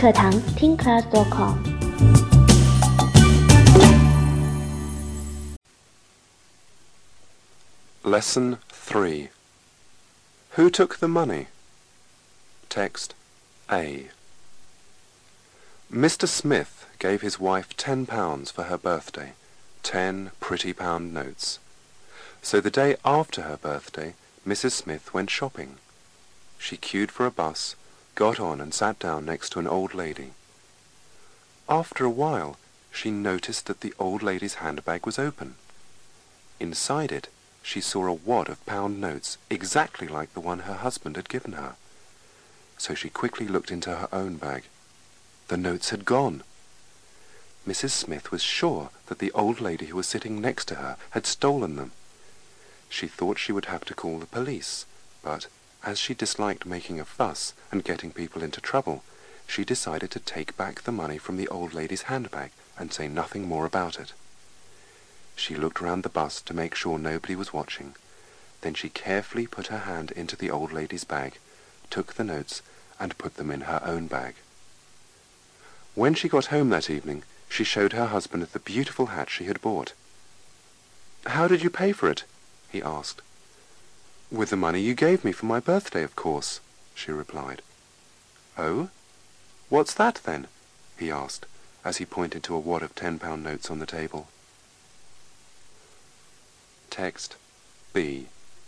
课堂 TeenClass.com。 Lesson 3. Who took the money? Text A. Mr. Smith gave his wife £10 for her birthday, 10 pretty pound notes. So the day after her birthday, Mrs. Smith went shopping. She queued for a bus, got on and sat down next to an old lady. After a while, she noticed that the old lady's handbag was open. Inside it, she saw a wad of pound notes exactly like the one her husband had given her. So she quickly looked into her own bag. The notes had gone. Mrs. Smith was sure that the old lady who was sitting next to her had stolen them. She thought she would have to call the police, but as she disliked making a fuss and getting people into trouble, she decided to take back the money from the old lady's handbag and say nothing more about it. She looked round the bus to make sure nobody was watching. Then she carefully put her hand into the old lady's bag, took the notes, and put them in her own bag. When she got home that evening, she showed her husband the beautiful hat she had bought. "How did you pay for it?" he asked. "With the money you gave me for my birthday, of course," she replied. "Oh? What's that, then?" he asked, as he pointed to a wad of £10 notes on the table. Text B.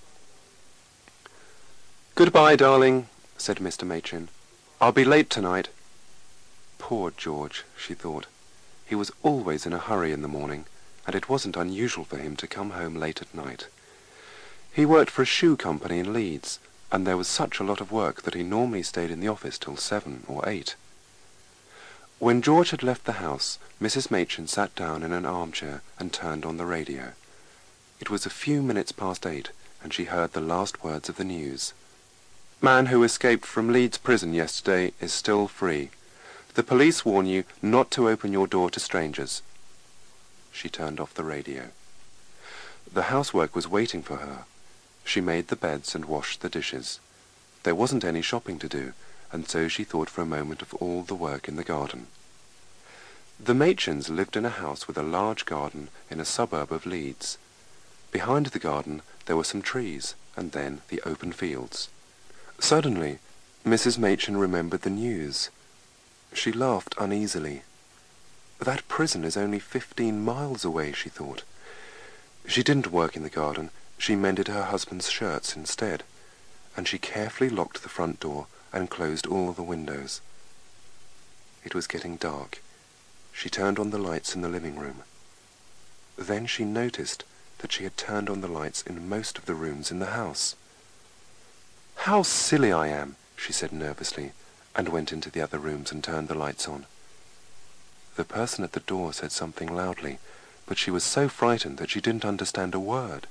"Goodbye, darling," said Mr. Machin. "I'll be late tonight." Poor George, she thought. He was always in a hurry in the morning, and it wasn't unusual for him to come home late at night. He worked for a shoe company in Leeds, and there was such a lot of work that he normally stayed in the office till 7 or 8. When George had left the house, Mrs. Machin sat down in an armchair and turned on the radio. It was a few minutes past 8, and she heard the last words of the news. "Man who escaped from Leeds prison yesterday is still free. The police warn you not to open your door to strangers." She turned off the radio. The housework was waiting for her. She made the beds and washed the dishes. There wasn't any shopping to do, and so she thought for a moment of all the work in the garden. The Machins lived in a house with a large garden in a suburb of Leeds. Behind the garden there were some trees, and then the open fields. Suddenly, Mrs. Machin remembered the news. She laughed uneasily. That prison is only 15 miles away, she thought. She didn't work in the garden. She mended her husband's shirts instead, and she carefully locked the front door and closed all the windows. It was getting dark. She turned on the lights in the living room. Then she noticed that she had turned on the lights in most of the rooms in the house. "How silly I am," she said nervously, and went into the other rooms and turned the lights on. The person at the door said something loudly, but she was so frightened that she didn't understand a word.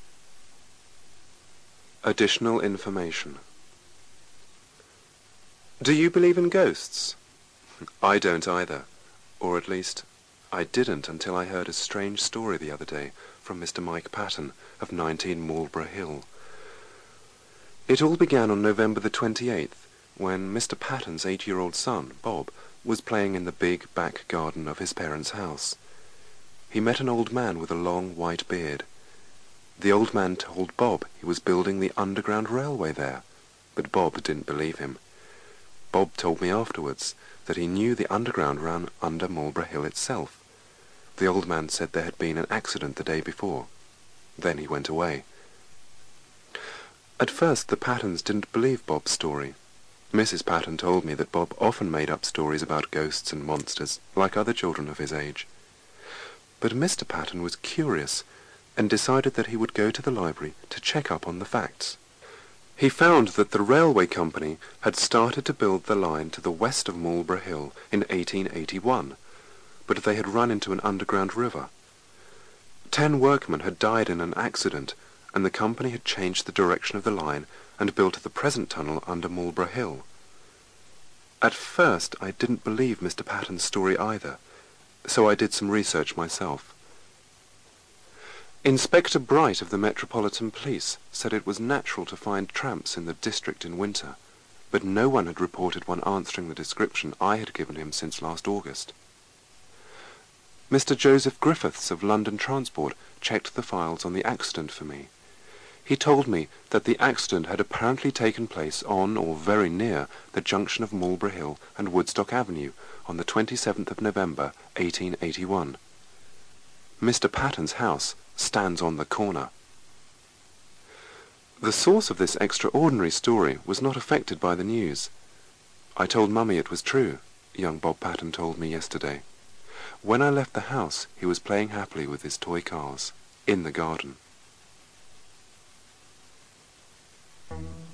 Additional information. Do you believe in ghosts? I don't either, or at least I didn't until I heard a strange story the other day from Mr. Mike Patton of 19 Marlborough Hill. It all began on November the 28th, when Mr. Patton's 8-year-old son, Bob, was playing in the big back garden of his parents' house. He met an old man with a long white beard. The old man told Bob he was building the underground railway there, but Bob didn't believe him. Bob told me afterwards that he knew the underground ran under Marlborough Hill itself. The old man said there had been an accident the day before. Then he went away. At first the Pattons didn't believe Bob's story. Mrs. Patton told me that Bob often made up stories about ghosts and monsters, like other children of his age. But Mr. Patton was curious and decided that he would go to the library to check up on the facts. He found that the railway company had started to build the line to the west of Marlborough Hill in 1881, but they had run into an underground river. 10 workmen had died in an accident, and the company had changed the direction of the line and built the present tunnel under Marlborough Hill. At first I didn't believe Mr. Patton's story either, so I did some research myself. Inspector Bright of the Metropolitan Police said it was natural to find tramps in the district in winter, but no one had reported one answering the description I had given him since last August. Mr. Joseph Griffiths of London Transport checked the files on the accident for me. He told me that the accident had apparently taken place on or very near the junction of Marlborough Hill and Woodstock Avenue on the 27th of November, 1881. Mr. Patton's house stands on the corner. The source of this extraordinary story was not affected by the news. I told Mummy it was true, young Bob Patton told me yesterday. When I left the house, he was playing happily with his toy cars in the garden.